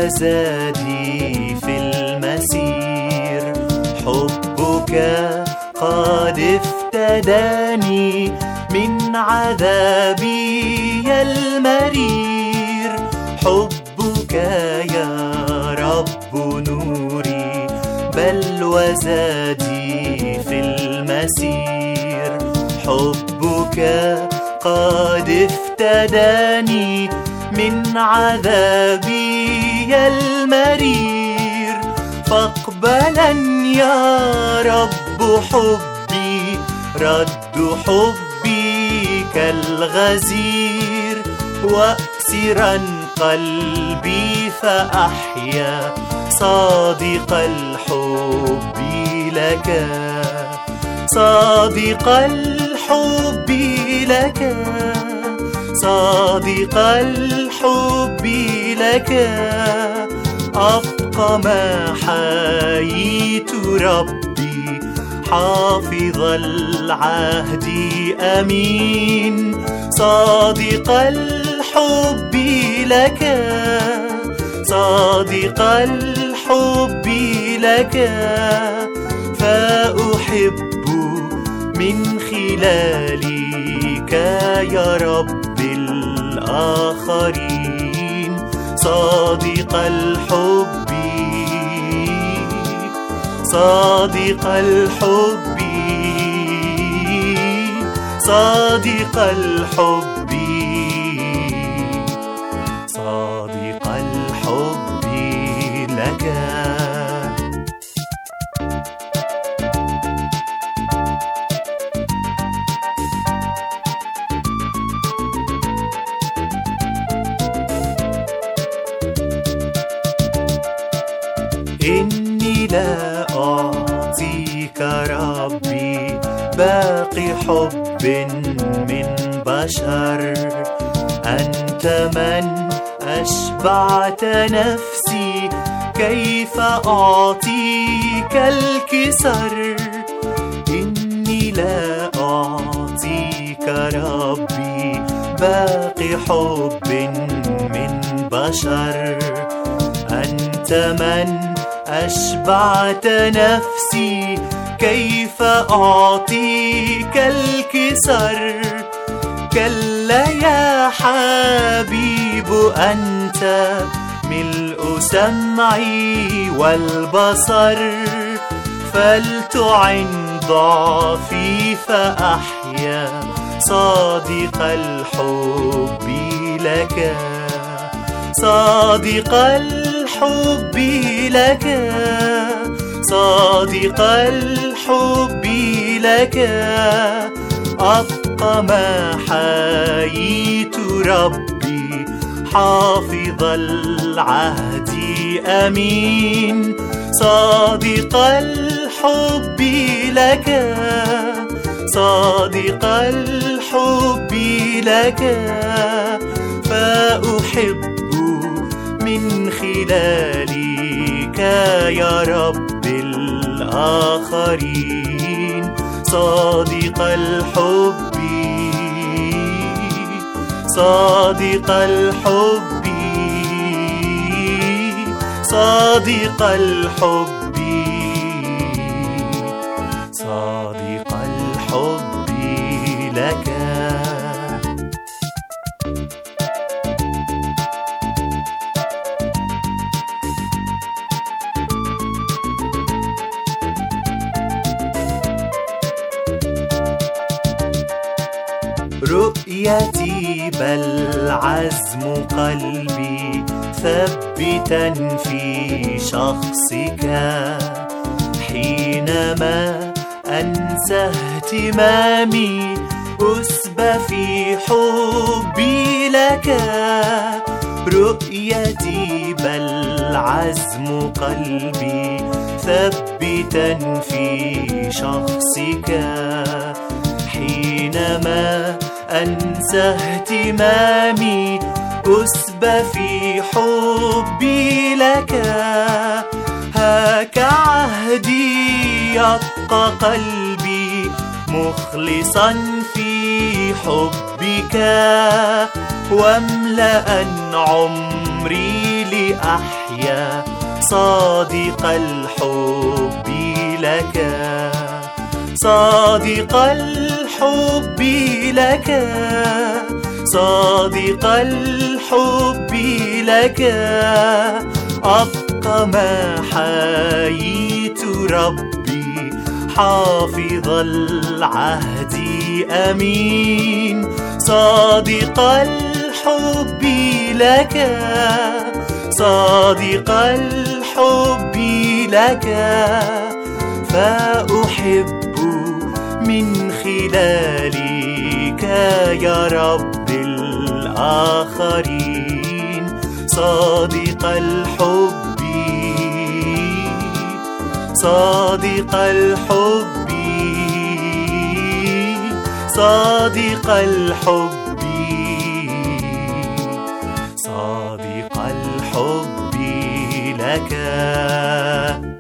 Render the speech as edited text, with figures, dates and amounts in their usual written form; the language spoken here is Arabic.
وزادي في المسير. حبك قد افتداني من عذابي المرير. حبك يا رب نوري بل وزادي في المسير. حبك قد افتداني من عذابي المرير. فاقبلا يا رب حبي، رد حبي كالغزير. وأسرا قلبي فأحيا صادق الحب لك، صادق الحب لك، صادق الحب لك. أبقى ما حييت ربي حافظ العهد أمين. صادق الحب لك، صادق الحب لك. فأحب من خلالك يا رب الآخرين. صادق الحب، صادق الحب، صادق الحب، صادق الحب لك. إني لا أعطيك ربي باقي حب من بشر. أنت من أشبعت نفسي، كيف أعطيك الكسر؟ إني لا أعطيك ربي باقي حب من بشر. أنت من أشبعت نفسي، كيف أعطيك الكسر؟ كلا يا حبيب، أنت ملء سمعي والبصر. فلتعن ضعفي فأحيا صادق الحب لك، صادق الحب لك، صادق الحب لك. أبقى ما حييت ربي حافظ العهد أمين. صادق الحب لك، صادق الحب لك. فأحب من خلالك يا رب الآخرين. صادق الحب، صادق الحب، صادق الحب، صادق الحب لك. رؤيتي بل عزم قلبي ثبتا في شخصك. حينما أنسى اهتمامي أسبى في حبي لك. رؤيتي بل عزم قلبي ثبتا في شخصك. حينما أنسى اهتمامي أسبى في حبي لك. هاك عهدي يبقى قلبي مخلصا في حبك. واملأ عمري لأحيا صادق الحب لك، صادق الحب لك، صادق الحب لك. أبقى ما حييت ربي حافظ العهد أمين، صادق الحب لك، صادق الحب لك. فأحب من خلالك يا رب الآخرين، صادق الحب، صادق الحب، صادق الحب، صادق الحب لك.